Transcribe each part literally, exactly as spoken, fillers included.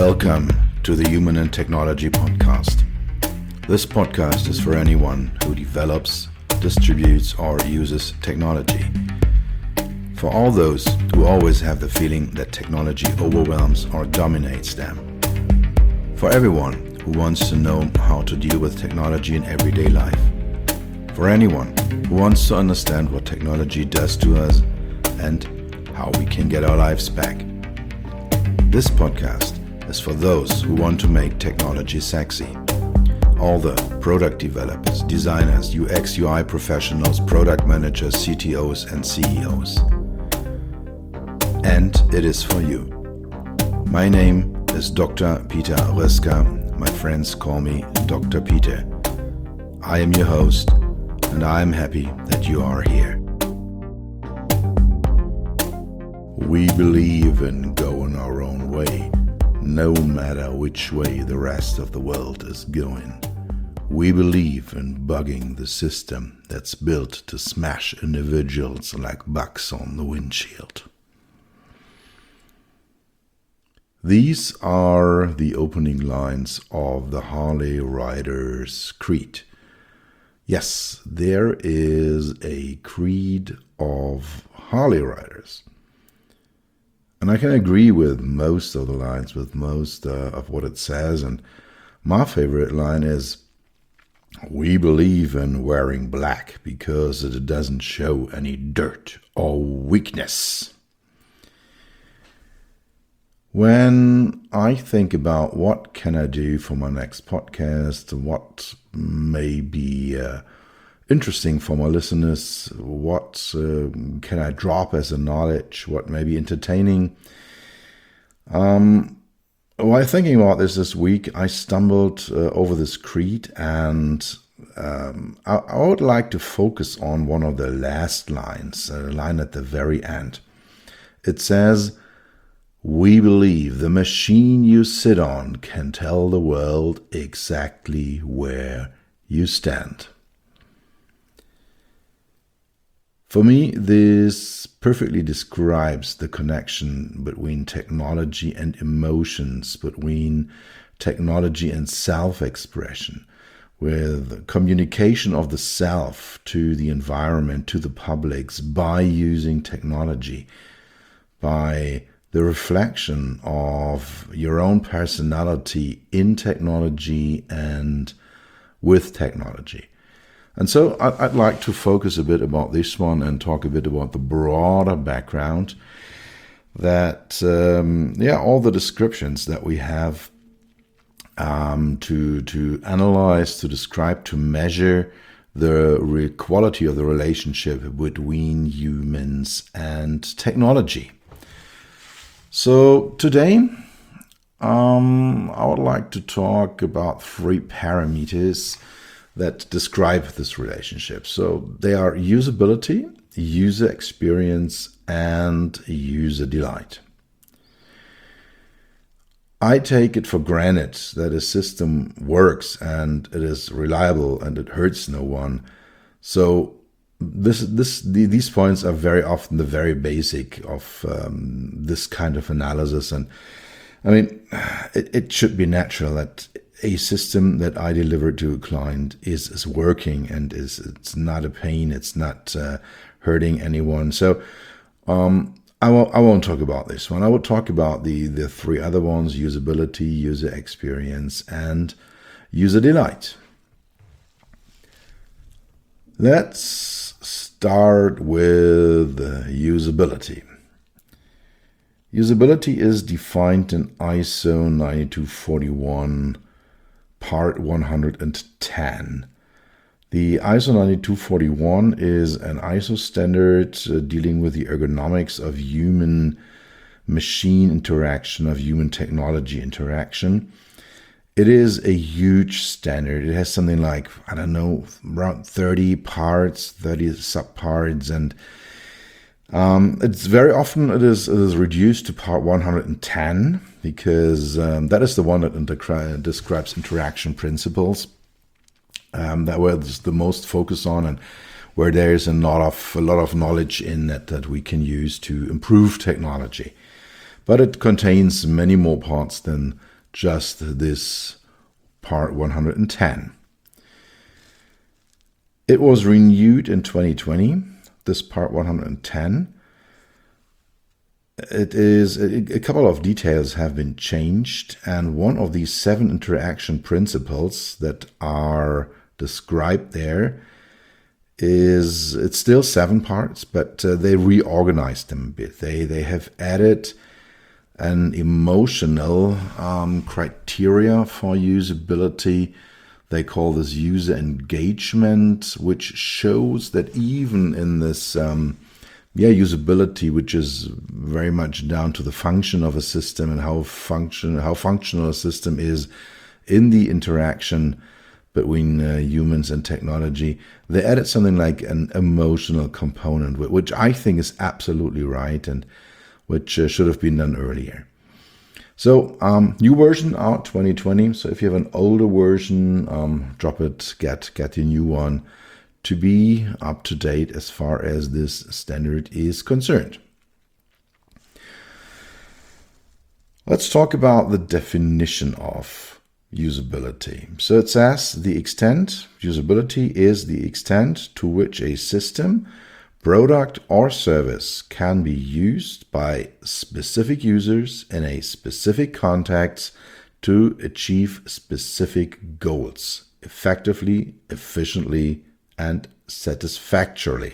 Welcome to the Human and Technology Podcast. This podcast is for anyone who develops, distributes, or uses technology. For all those who always have the feeling that technology overwhelms or dominates them. For everyone who wants to know how to deal with technology in everyday life. For anyone who wants to understand what technology does to us and how we can get our lives back. This podcast is for those who want to make technology sexy. All the product developers, designers, U X U I professionals, product managers, C T Os and C E Os. And it is for you. My name is Doctor Peter Röska. My friends call me Doctor Peter. I am your host, and I am happy that you are here. We believe in going our own way, no matter which way the rest of the world is going. We believe in bugging the system that's built to smash individuals like bugs on the windshield. These are the opening lines of the Harley Riders Creed. Yes, there is a creed of Harley Riders. And I can agree with most of the lines, with most uh, of what it says. And my favorite line is, we believe in wearing black because it doesn't show any dirt or weakness. When I think about what can I do for my next podcast, what may be uh, interesting for my listeners, what uh, can I drop as a knowledge, what may be entertaining. Um, while thinking about this this week, I stumbled uh, over this creed, and um, I, I would like to focus on one of the last lines, a line at the very end. It says, "We believe the machine you sit on can tell the world exactly where you stand." For me, this perfectly describes the connection between technology and emotions, between technology and self-expression, with communication of the self to the environment, to the publics, by using technology, by the reflection of your own personality in technology and with technology. And so I'd like to focus a bit about this one and talk a bit about the broader background that, um, yeah, all the descriptions that we have um, to, to analyze, to describe, to measure the re- quality of the relationship between humans and technology. So today, um, I would like to talk about three parameters that describe this relationship. So they are usability, user experience, and user delight. I take it for granted that a system works and it is reliable and it hurts no one. So this, this, these points are very often the very basic of um, this kind of analysis. And I mean, it, it should be natural that a system that I deliver to a client is, is working and is it's not a pain, it's not uh, hurting anyone. So um, I won't I won't talk about this one. I will talk about the, the three other ones: usability, user experience, and user delight. Let's start with uh, usability. Usability is defined in I S O ninety-two forty-one Part one hundred ten. The I S O ninety-two forty-one is an I S O standard uh, dealing with the ergonomics of human-machine interaction, of human-technology interaction. It is a huge standard. It has something like, I don't know, around thirty parts, thirty subparts, and Um, it's very often it is, it is reduced to part one hundred ten because um, that is the one that inter- describes interaction principles. Um, that was the most focus on, and where there is a lot of a lot of knowledge in that that we can use to improve technology. But it contains many more parts than just this part one hundred ten. It was renewed in twenty twenty, this part one hundred ten. It is a, a couple of details have been changed, and one of these seven interaction principles that are described there is, it's still seven parts, but uh, they reorganized them a bit. They they have added an emotional um, criteria for usability. They call this user engagement, which shows that even in this um, yeah usability, which is very much down to the function of a system and how function how functional a system is in the interaction between uh, humans and technology, they added something like an emotional component, which I think is absolutely right and which uh, should have been done earlier. So um, new version out twenty twenty. So if you have an older version, um, drop it, get get your new one to be up to date as far as this standard is concerned. Let's talk about the definition of usability. So it says the extent, usability is the extent to which a system, product, or service can be used by specific users in a specific context to achieve specific goals effectively, efficiently, and satisfactorily.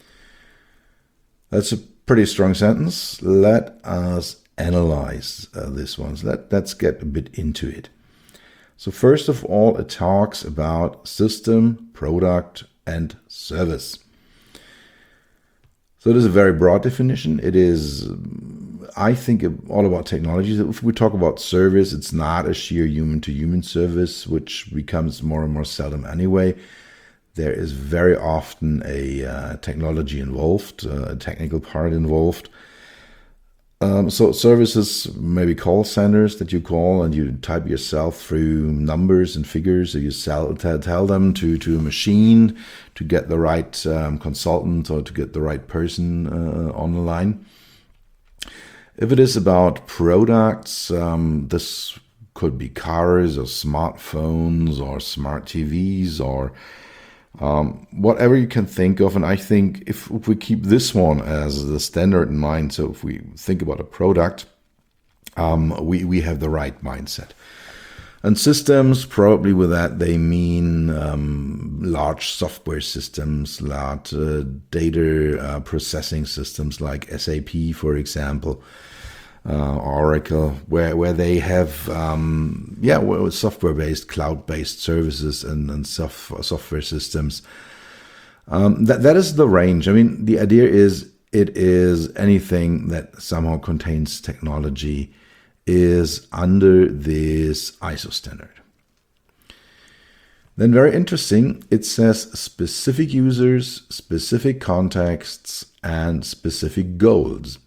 That's a pretty strong sentence. Let us analyze uh, this one. So let, let's get a bit into it. So first of all, it talks about system, product, and service. So it is a very broad definition. It is, I think, all about technology. If we talk about service, it's not a sheer human-to-human service, which becomes more and more seldom anyway. There is very often a uh, technology involved, uh, a technical part involved. Um, so services, maybe call centers that you call and you type yourself through numbers and figures. So you sell, tell them to, to a machine to get the right um, consultant or to get the right person uh, on the line. If it is about products, um, this could be cars or smartphones or smart T Vs or Um, whatever you can think of. And I think if, if we keep this one as the standard in mind, so if we think about a product, um, we, we have the right mindset. And systems, probably with that, they mean um, large software systems, large uh, data uh, processing systems like S A P, for example, Uh, Oracle, where where they have um, yeah well, software-based, cloud-based services and, and soft, software systems. Um, that that is the range. I mean, the idea is it is anything that somehow contains technology is under this I S O standard. Then very interesting, it says specific users, specific contexts, and specific goals.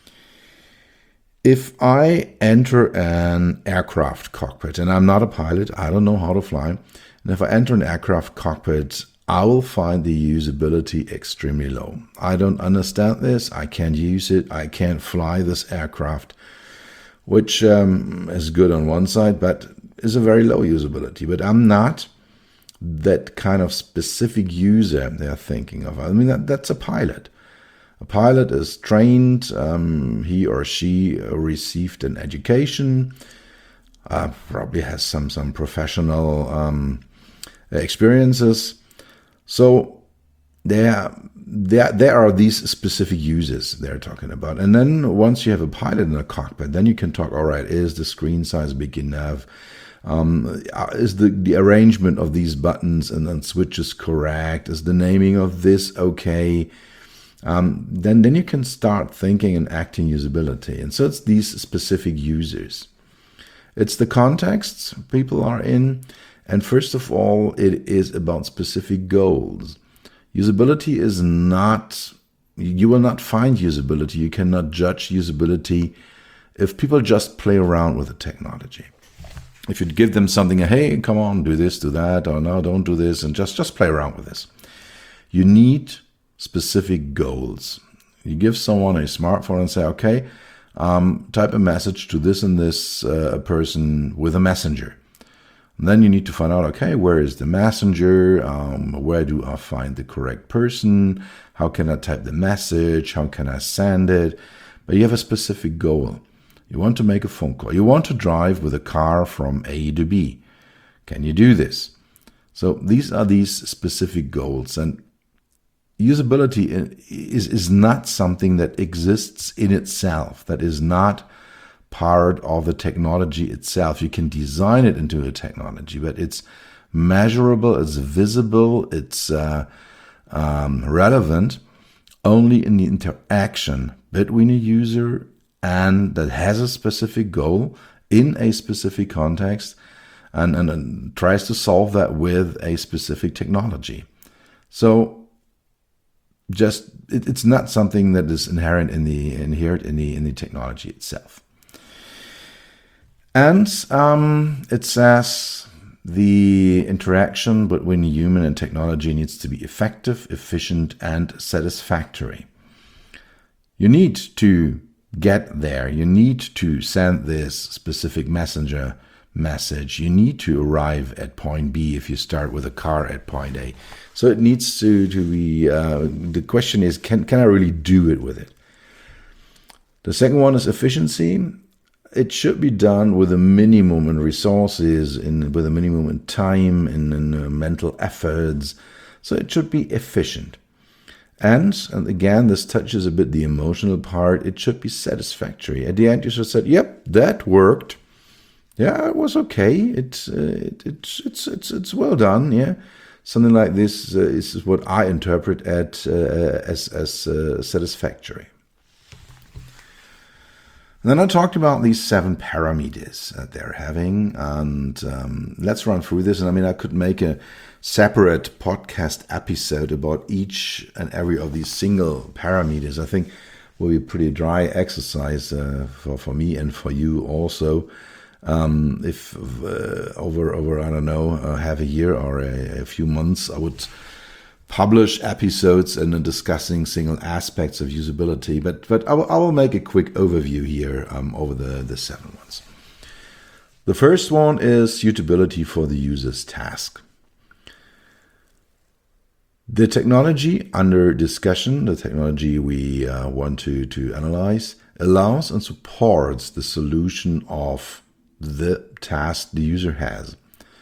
If I enter an aircraft cockpit, and I'm not a pilot, I don't know how to fly, and if I enter an aircraft cockpit, I will find the usability extremely low. I don't understand this, I can't use it, I can't fly this aircraft, which um, is good on one side, but is a very low usability. But I'm not that kind of specific user they're thinking of. I mean, that, that's a pilot. A pilot is trained, um, he or she received an education, uh, probably has some, some professional um, experiences. So there, there, there are these specific uses they're talking about. And then once you have a pilot in a cockpit, then you can talk, all right, is the screen size big enough? Um, is the, the arrangement of these buttons and then switches correct? Is the naming of this okay? Um, then, then you can start thinking and acting usability. And so it's these specific users. It's the contexts people are in. And first of all, it is about specific goals. Usability is not, you will not find usability. You cannot judge usability if people just play around with the technology. If you give them something, hey, come on, do this, do that, or no, don't do this, and just, just play around with this. You need specific goals. You give someone a smartphone and say, okay, um, type a message to this and this uh, person with a messenger. And then you need to find out, okay, where is the messenger? Um, where do I find the correct person? How can I type the message? How can I send it? But you have a specific goal. You want to make a phone call. You want to drive with a car from A to B. Can you do this? So these are these specific goals. And usability is, is not something that exists in itself. That is not part of the technology itself. You can design it into a technology, but it's measurable, it's visible, it's uh, um, relevant only in the interaction between a user and that has a specific goal in a specific context and, and, and tries to solve that with a specific technology. So just it, it's not something that is inherent in the inherent in the in the technology itself. And um, it says the interaction between human and technology needs to be effective, efficient, and satisfactory. You need to get there. You need to send this specific messenger message. You need to arrive at point B if you start with a car at point A. So it needs to, to be, uh, the question is, can, can I really do it with it? The second one is efficiency. It should be done with a minimum in resources, in, with a minimum in time, in, in uh, mental efforts. So it should be efficient. And, and again, this touches a bit the emotional part. It should be satisfactory. At the end, you should say, yep, that worked. Yeah, it was okay. It's uh, it, it's it's it's it's well done. Yeah, something like this uh, is what I interpret at uh, as as uh, satisfactory. And then I talked about these seven parameters that they're having, and um, let's run through this. And I mean, I could make a separate podcast episode about each and every of these single parameters. I think will be a pretty dry exercise uh, for for me and for you also. Um, if uh, over over I don't know uh, half a year or a, a few months, I would publish episodes and discussing single aspects of usability, but but I will, I will make a quick overview here um, over the, the seven ones. The first one is suitability for the user's task. The technology under discussion, the technology we uh, want to, to analyze, allows and supports the solution of the task the user has.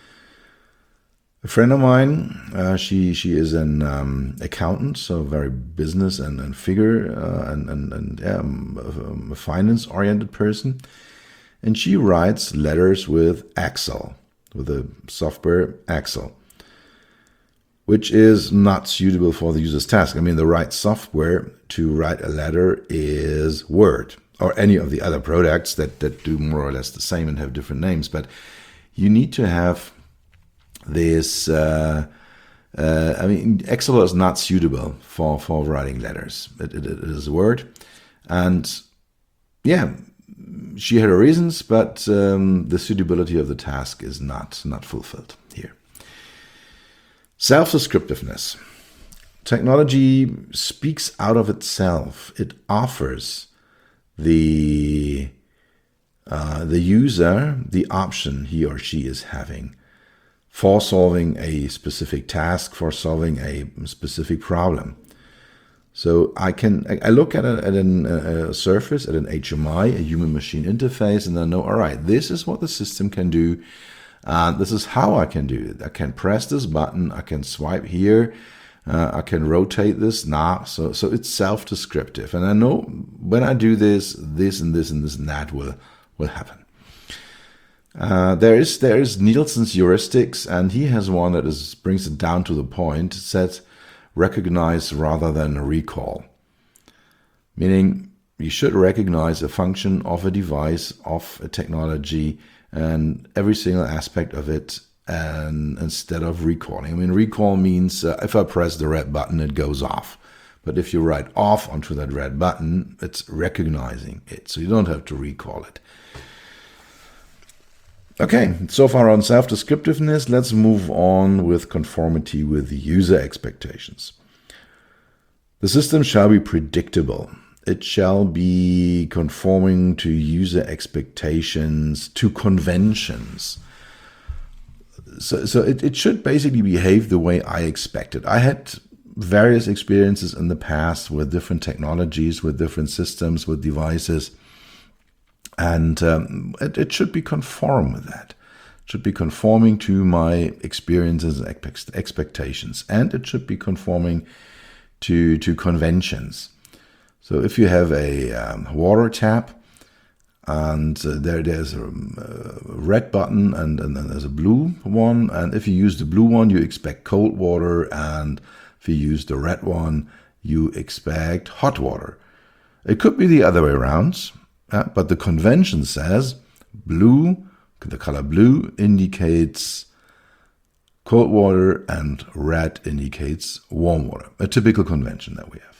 A friend of mine, uh, she she is an um, accountant, so very business and, and figure uh, and, and, and yeah, um, a finance-oriented person. And she writes letters with Excel, with the software Excel, which is not suitable for the user's task. I mean, the right software to write a letter is Word, or any of the other products that, that do more or less the same and have different names. But you need to have this, uh, uh, I mean, Excel is not suitable for, for writing letters. It, it, it is Word. And yeah, she had her reasons, but um, the suitability of the task is not, not fulfilled here. Self-descriptiveness. Technology speaks out of itself. It offers the uh, the user the option he or she is having for solving a specific task, for solving a specific problem. So I can I look at, a, at an, a surface, at an H M I, a human-machine interface, and I know, all right, this is what the system can do. Uh, this is how I can do it. I can press this button. I can swipe here. Uh, I can rotate this. Nah, so so it's self-descriptive, and I know when I do this, this and this and this and that will will happen. Uh, there is there is Nielsen's heuristics, and he has one that is brings it down to the point. It says recognize rather than recall, meaning you should recognize a function of a device, of a technology, and every single aspect of it, and instead of recalling. I mean, recall means uh, if I press the red button, it goes off. But if you write off onto that red button, it's recognizing it. So you don't have to recall it. Okay, so far on self-descriptiveness, let's move on with conformity with user expectations. The system shall be predictable. it shall be conforming to user expectations, to conventions. So, so it, it should basically behave the way I expect it. I had various experiences in the past with different technologies, with different systems, with devices, and um, it, it should be conform with that. It should be conforming to my experiences and expectations, and it should be conforming to, to conventions. So if you have a um, water tap, and uh, there there's a, a red button and, and then there's a blue one, and if you use the blue one, you expect cold water, and if you use the red one, you expect hot water. It could be the other way around, uh, but the convention says blue, the color blue indicates cold water and red indicates warm water, a typical convention that we have.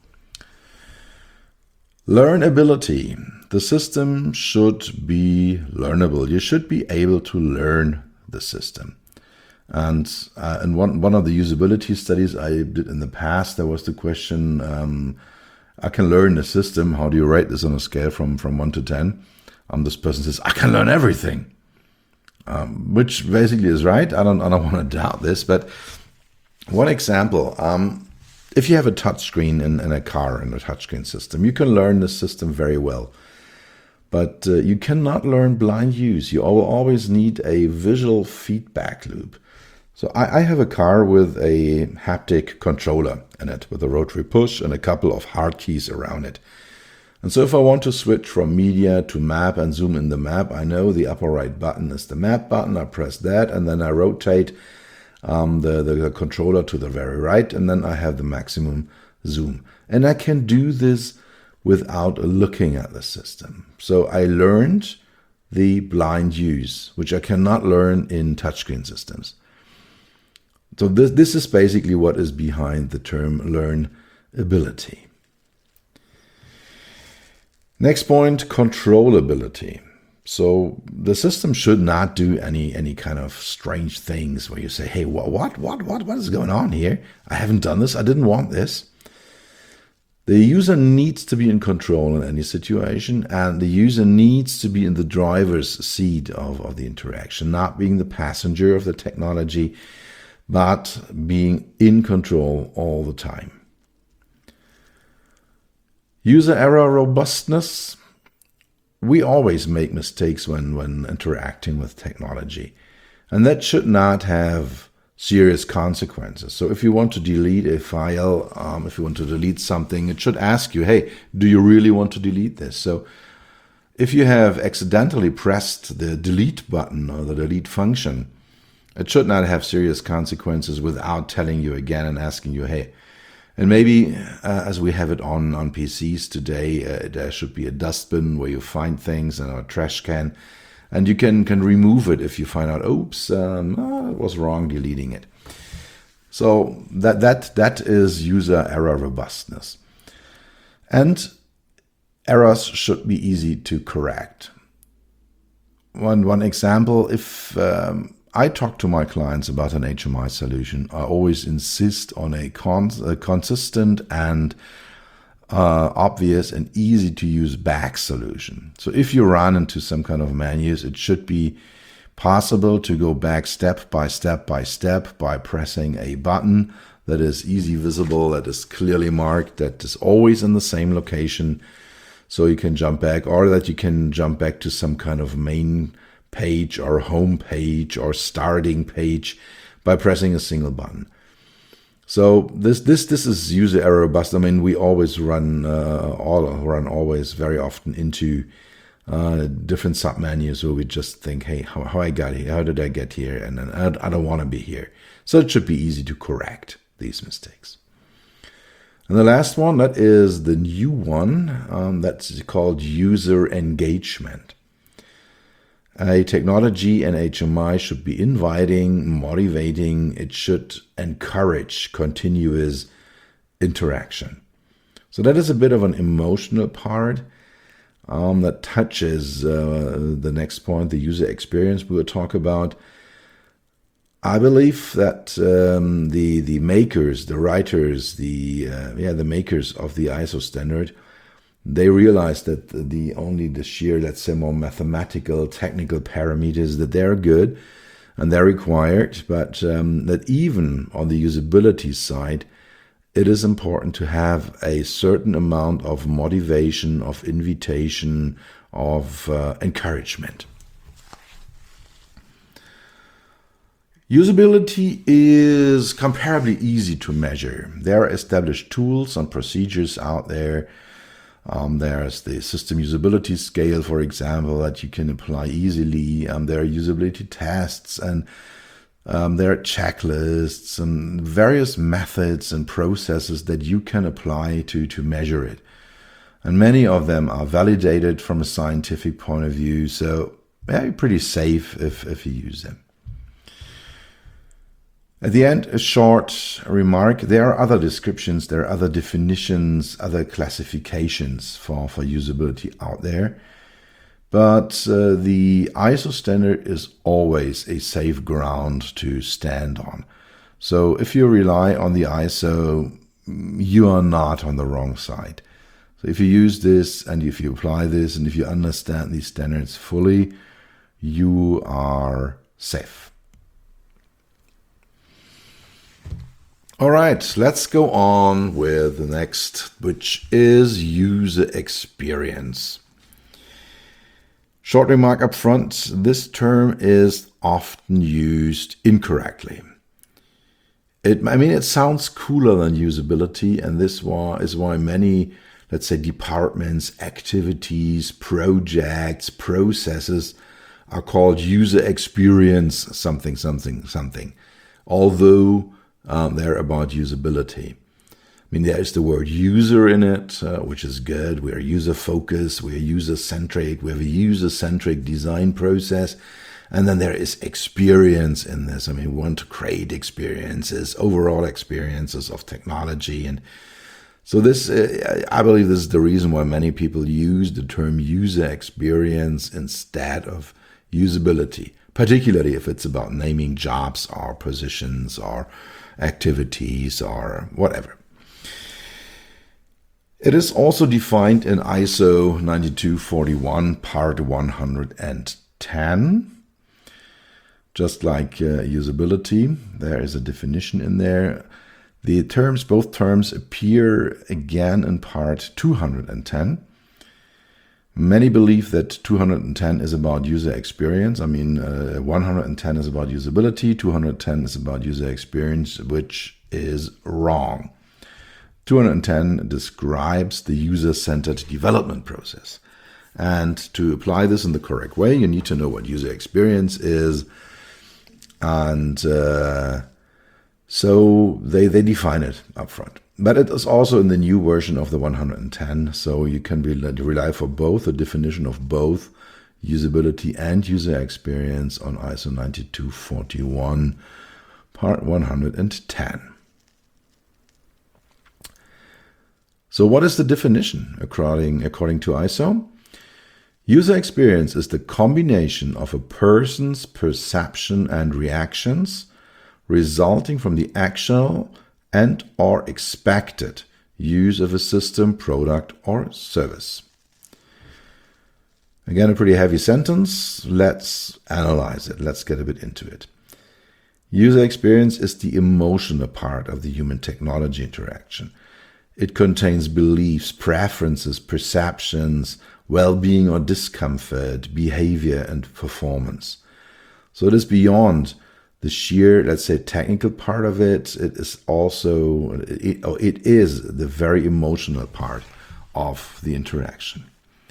Learnability. The system should be learnable. You should be able to learn the system. And uh, in one, one of the usability studies I did in the past, there was the question, um, I can learn the system. How do you rate this on a scale from, from one to ten? Um, this person says, I can learn everything. Um, which basically is right. I don't, I don't want to doubt this, but one example, um, if you have a touchscreen in, in a car, in a touchscreen system, you can learn the system very well. But uh, you cannot learn blind use. You will always need a visual feedback loop. So I, I have a car with a haptic controller in it, with a rotary push and a couple of hard keys around it. And so if I want to switch from media to map and zoom in the map, I know the upper right button is the map button. I press that, and then I rotate um, the, the controller to the very right, and then I have the maximum zoom. And I can do this without looking at the system. So I learned the blind use, which I cannot learn in touchscreen systems. So this, this is basically what is behind the term learnability. Next point, controllability. So the system should not do any any kind of strange things where you say, hey, what, what, what, what, what is going on here? I haven't done this. I didn't want this. The user needs to be in control in any situation, and the user needs to be in the driver's seat of, of the interaction, not being the passenger of the technology, but being in control all the time. User error robustness. We always make mistakes when, when interacting with technology, and that should not have serious consequences. So if you want to delete a file, um, if you want to delete something, it should ask you, hey, do you really want to delete this? So if you have accidentally pressed the delete button or the delete function, it should not have serious consequences without telling you again and asking you, hey, and maybe uh, as we have it on, on P Cs today, uh, there should be a dustbin where you find things and a trash can. And you can, can remove it if you find out, oops, um, oh, it was wrong deleting it. So that, that, that is user error robustness. And errors should be easy to correct. One, one example, if um, I talk to my clients about an H M I solution, I always insist on a, cons a consistent and Uh, obvious and easy to use back solution. So if you run into some kind of menus, it should be possible to go back step by step by step by pressing a button that is easy visible, that is clearly marked, that is always in the same location, so you can jump back, or that you can jump back to some kind of main page or home page or starting page by pressing a single button. So this this this is user error robust. I mean, we always run uh, all run always very often into uh, different submenus where we just think, hey, how, how I got here, how did I get here, and then I, I don't want to be here. So it should be easy to correct these mistakes. And the last one, that is the new one, um, that's called user engagement. A technology and H M I should be inviting, motivating. It should encourage continuous interaction. So that is a bit of an emotional part um, that touches uh, the next point, the user experience we will talk about. I believe that um, the the makers, the writers, the uh, yeah the makers of the I S O standard they realized that the, the only the sheer, let's say, more mathematical, technical parameters, that they're good and they're required, but um, that even on the usability side, it is important to have a certain amount of motivation, of invitation, of uh, encouragement. Usability is comparably easy to measure. There are established tools and procedures out there. Um, there's the system usability scale, for example, that you can apply easily. Um, there are usability tests, and um, there are checklists and various methods and processes that you can apply to, to measure it. And many of them are validated from a scientific point of view, so they're pretty safe if, if you use them. At the end, a short remark. There are other descriptions, there are other definitions, other classifications for, for usability out there. But uh, the I S O standard is always a safe ground to stand on. So if you rely on the I S O, you are not on the wrong side. So if you use this and if you apply this and if you understand these standards fully, you are safe. All right, let's go on with the next, which is user experience. Short remark up front, this term is often used incorrectly. It, I mean, it sounds cooler than usability, and this is why many, let's say, departments, activities, projects, processes are called user experience something, something, something. Although Um, they're about usability. I mean, there is the word user in it, uh, which is good. We are user-focused, we are user-centric, we have a user-centric design process. And then there is experience in this. I mean, we want to create experiences, overall experiences of technology. And so this, uh, I believe this is the reason why many people use the term user experience instead of usability, particularly if it's about naming jobs or positions or activities or whatever. It is also defined in I S O ninety-two forty-one part one hundred ten. Just like uh, usability, there is a definition in there. The terms, both terms appear again in part two hundred ten. Many believe that two hundred ten is about user experience. I mean, uh, one hundred ten is about usability, two hundred ten is about user experience, which is wrong. two hundred ten describes the user-centered development process. And to apply this in the correct way, you need to know what user experience is. And uh, so they, they define it up front. But it is also in the new version of the one hundred ten, so you can rely for both, the definition of both usability and user experience on I S O ninety-two forty-one, part one hundred ten. So what is the definition according, according to I S O? User experience is the combination of a person's perception and reactions resulting from the actual and or expected use of a system, product, or service. Again, a pretty heavy sentence. Let's analyze it. Let's get a bit into it. User experience is the emotional part of the human-technology interaction. It contains beliefs, preferences, perceptions, well-being or discomfort, behavior, and performance. So it is beyond the sheer, let's say, technical part of it. It is also, it, it is the very emotional part of the interaction.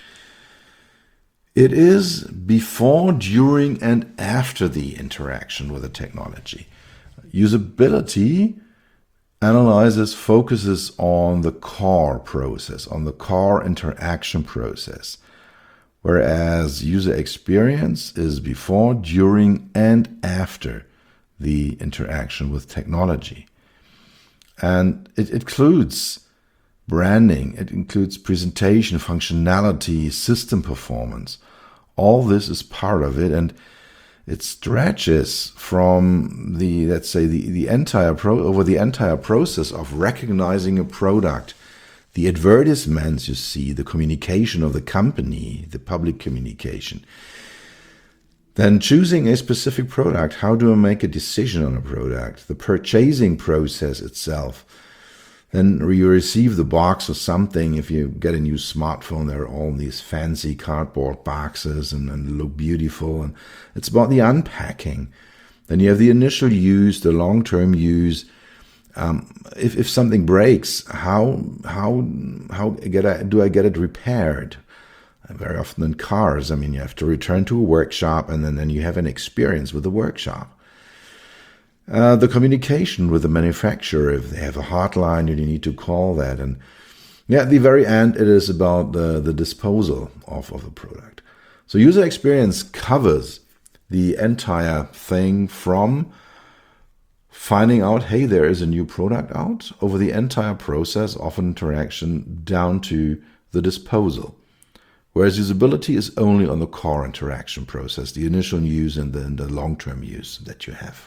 It is before, during, and after the interaction with the technology. Usability analyzes, focuses on the core process, on the core interaction process, whereas user experience is before, during, and after the interaction with technology. And it includes branding, it includes presentation, functionality, system performance. All this is part of it, and it stretches from the, let's say, the, the entire pro over the entire process of recognizing a product, the advertisements you see, the communication of the company, the public communication. Then choosing a specific product, how do I make a decision on a product? The purchasing process itself. Then you receive the box or something. If you get a new smartphone, there are all these fancy cardboard boxes and, and look beautiful. And it's about the unpacking. Then you have the initial use, the long-term use. Um, if, if something breaks, how how how get I, do I get it repaired? Very often in cars, I mean, you have to return to a workshop, and then, then you have an experience with the workshop. Uh, the communication with the manufacturer, if they have a hotline, you need to call that. And yeah, at the very end, it is about the, the disposal of, of the product. So user experience covers the entire thing from finding out, hey, there is a new product out, over the entire process of interaction down to the disposal. Whereas usability is only on the core interaction process, the initial use and then the long-term use that you have.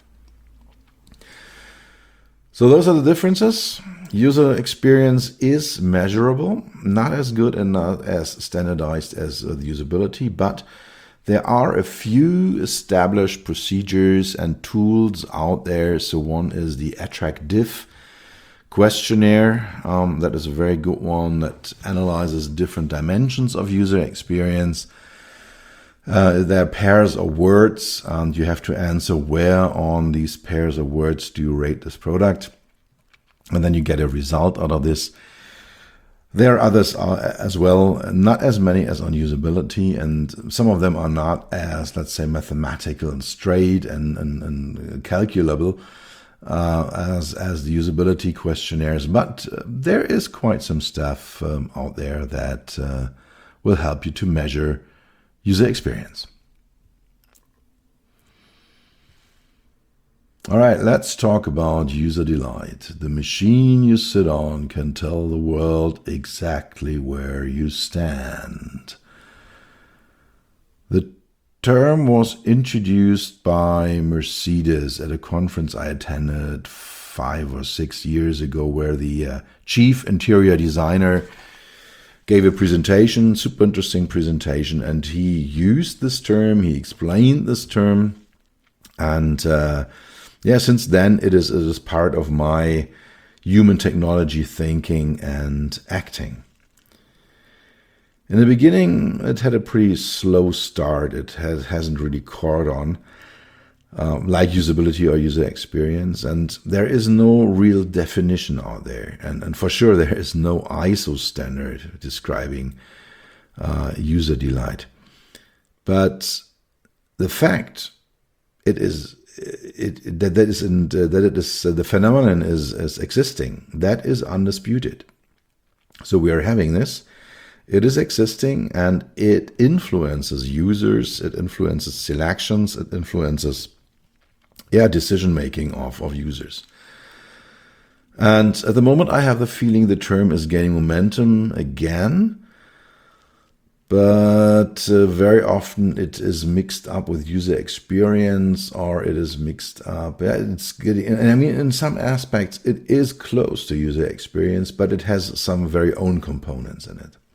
So those are the differences. User experience is measurable, not as good and not as standardized as the usability, but there are a few established procedures and tools out there. So one is the Attract-Diff questionnaire. Um, that is a very good one that analyzes different dimensions of user experience. Uh, there are pairs of words, and you have to answer where on these pairs of words do you rate this product. And then you get a result out of this. There are others as well, not as many as on usability, and some of them are not as, let's say, mathematical and straight and, and, and calculable uh, as, as the usability questionnaires. But uh, there is quite some stuff um, out there that uh, will help you to measure user experience. All right, let's talk about user delight. The machine you sit on can tell the world exactly where you stand. The term was introduced by Mercedes at a conference I attended five or six years ago, where the uh, chief interior designer gave a presentation, super interesting presentation, and he used this term, he explained this term, and uh, yeah, since then it is, it is part of my human technology thinking and acting. In the beginning, it had a pretty slow start. It has, hasn't really caught on, um, like usability or user experience, and there is no real definition out there. And, and for sure, there is no I S O standard describing uh, user delight. But the fact it is It, it, that that is in, uh, that it is uh, the phenomenon is, is existing. That is undisputed. So we are having this. It is existing, and it influences users. It influences selections. It influences, yeah, decision making of of users. And at the moment, I have the feeling the term is gaining momentum again. But uh, very often it is mixed up with user experience, or it is mixed up. Yeah, it's getting, and I mean, in some aspects, it is close to user experience, but it has some very own components in it.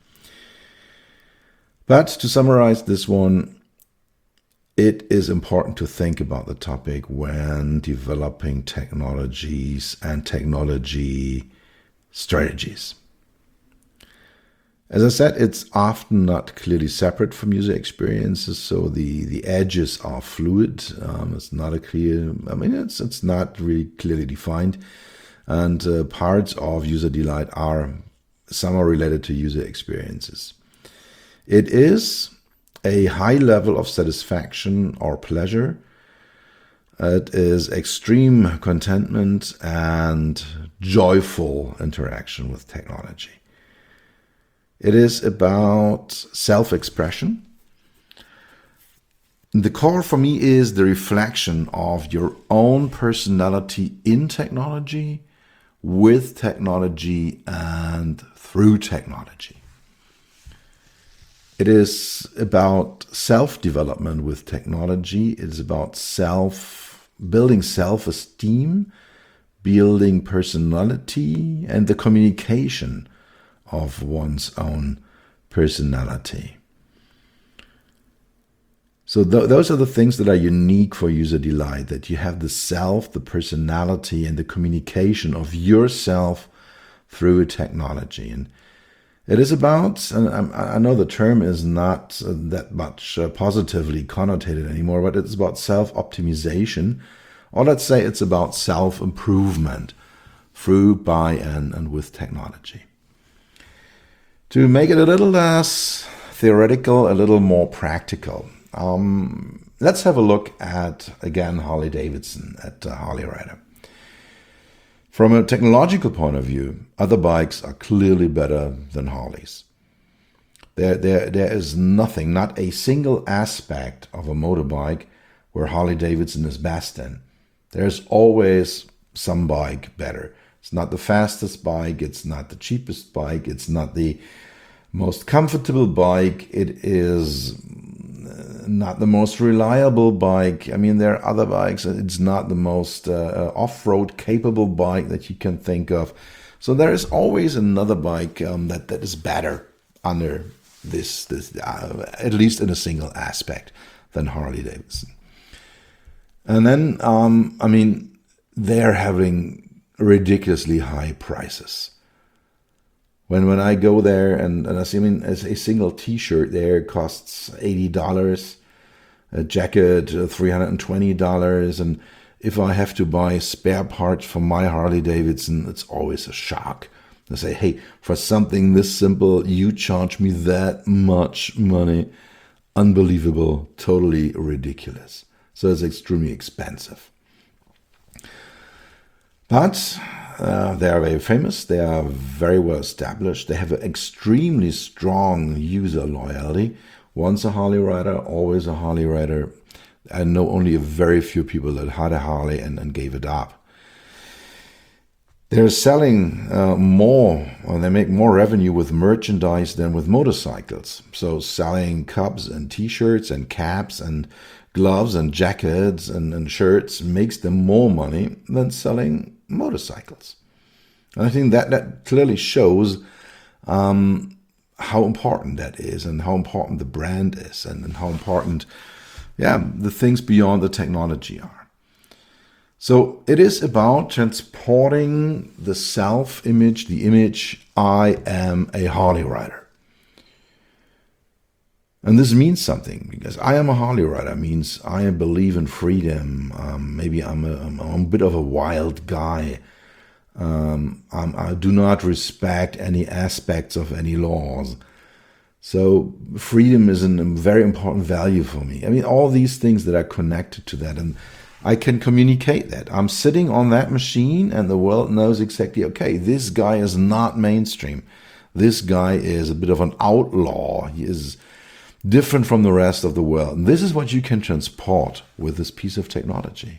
But to summarize this one, it is important to think about the topic when developing technologies and technology strategies. As I said, it's often not clearly separate from user experiences, so the, the edges are fluid. Um, it's not a clear, I mean, it's it's not really clearly defined. And uh, parts of user delight are somehow related to user experiences. It is a high level of satisfaction or pleasure. It is extreme contentment and joyful interaction with technology. It is about self-expression. The core for me is the reflection of your own personality in technology, with technology, and through technology. It is about self-development with technology. It is about self, building self-esteem, building personality, and the communication of one's own personality. So th- those are the things that are unique for User Delight, that you have the self, the personality, and the communication of yourself through a technology. And it is about, and I know the term is not that much positively connotated anymore, but it's about self-optimization, or let's say it's about self-improvement through, by, and, and with technology. To make it a little less theoretical, a little more practical, um, let's have a look at, again, Harley Davidson, at uh, Harley Rider. From a technological point of view, other bikes are clearly better than Harleys. There, there, there is nothing, not a single aspect of a motorbike where Harley Davidson is best in. There's always some bike better. It's not the fastest bike, it's not the cheapest bike, it's not the most comfortable bike, it is not the most reliable bike. I mean, there are other bikes, it's not the most uh, off-road capable bike that you can think of. So there is always another bike um, that, that is better under this, this uh, at least in a single aspect, than Harley Davidson. And then, um, I mean, they're having ridiculously high prices. When when I go there and, and I see, I mean, as a single T-shirt there costs eighty dollars, a jacket uh, three hundred twenty dollars, and if I have to buy spare parts for my Harley Davidson, it's always a shock. I say, hey, for something this simple, you charge me that much money? Unbelievable, totally ridiculous. So it's extremely expensive. But uh, they are very famous, they are very well established, they have an extremely strong user loyalty. Once a Harley rider, always a Harley rider. I know only a very few people that had a Harley and, and gave it up. They're selling uh, more, or they make more revenue with merchandise than with motorcycles. So selling cups and T-shirts and caps and gloves and jackets and, and shirts makes them more money than selling motorcycles. And I think that, that clearly shows um, how important that is, and how important the brand is, and, and how important, yeah, the things beyond the technology are. So it is about transporting the self-image, the image, I am a Harley rider. And this means something, because I am a Harley rider means I believe in freedom. Um, maybe I'm a, I'm a bit of a wild guy. Um, I'm, I do not respect any aspects of any laws. So freedom is a very important value for me. I mean, all these things that are connected to that, and I can communicate that. I'm sitting on that machine and the world knows exactly, okay, this guy is not mainstream. This guy is a bit of an outlaw. He is different from the rest of the world. And this is what you can transport with this piece of technology.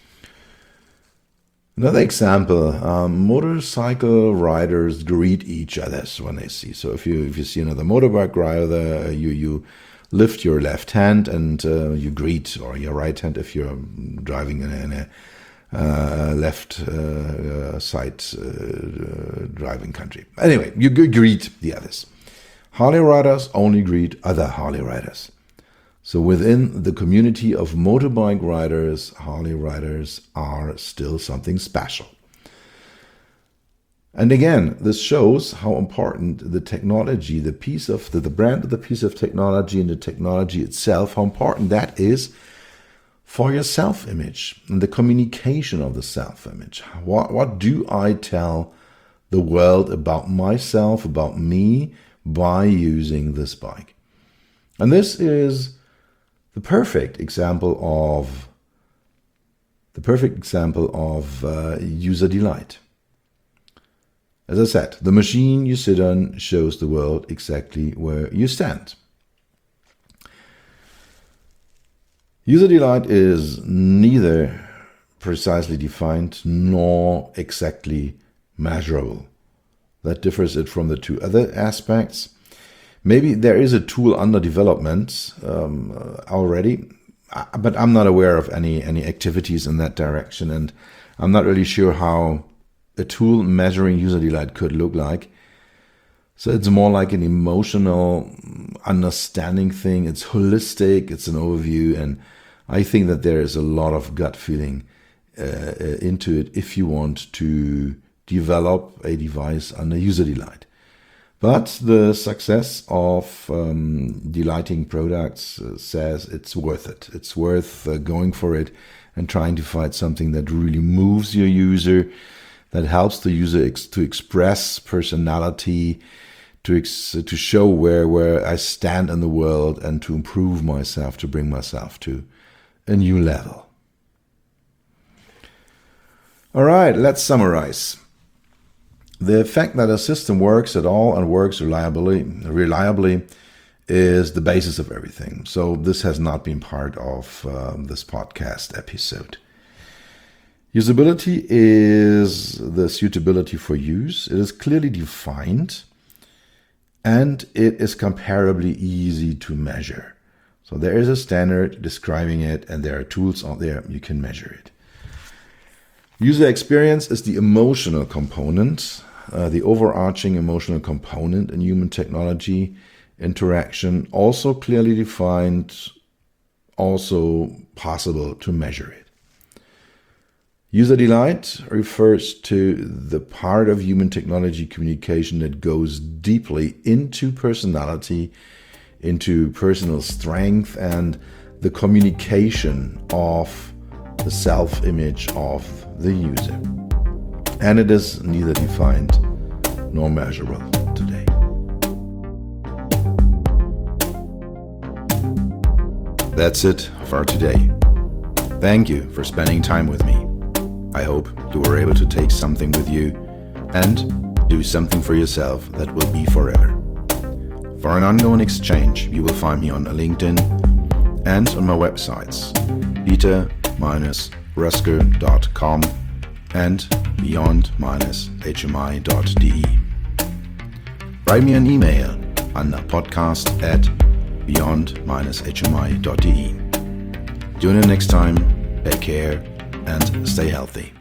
Another example, um, motorcycle riders greet each other when they see. So if you if you see another motorbike rider, uh, you you lift your left hand and uh, you greet, or your right hand if you're driving in a, in a uh, left uh, side uh, driving country. Anyway, you greet the others. Harley riders only greet other Harley riders. So within the community of motorbike riders, Harley riders are still something special. And again, this shows how important the technology, the piece of the, the brand of the piece of technology and the technology itself, how important that is for your self-image and the communication of the self-image. What, what do I tell the world about myself, about me, by using this bike? And this is the perfect example of the perfect example of uh, user delight. As I said, the machine you sit on shows the world exactly where you stand. User delight is neither precisely defined nor exactly measurable. That differs it from the two other aspects. Maybe there is a tool under development um, already, but I'm not aware of any, any activities in that direction, and I'm not really sure how a tool measuring user delight could look like. So it's more like an emotional understanding thing. It's holistic, it's an overview, and I think that there is a lot of gut feeling uh, into it if you want to develop a device under user delight. But the success of um, delighting products uh, says it's worth it. It's worth uh, going for it and trying to find something that really moves your user, that helps the user ex- to express personality, to ex- to show where, where I stand in the world, and to improve myself, to bring myself to a new level. All right, let's summarize. The fact that a system works at all and works reliably, reliably is the basis of everything. So this has not been part of uh, this podcast episode. Usability is the suitability for use. It is clearly defined, and it is comparably easy to measure. So there is a standard describing it, and there are tools out there you can measure it. User experience is the emotional component. Uh, the overarching emotional component in human technology interaction, also clearly defined, also possible to measure it. User delight refers to the part of human technology communication that goes deeply into personality, into personal strength, and the communication of the self-image of the user. And it is neither defined nor measurable today. That's it for today. Thank you for spending time with me. I hope you were able to take something with you and do something for yourself that will be forever. For an ongoing exchange, you will find me on LinkedIn and on my websites, peter dash rösker dot com and beyond dash h m i dot d e. Write me an email on podcast at beyond dash h m i dot d e. Tune in next time, take care, and stay healthy.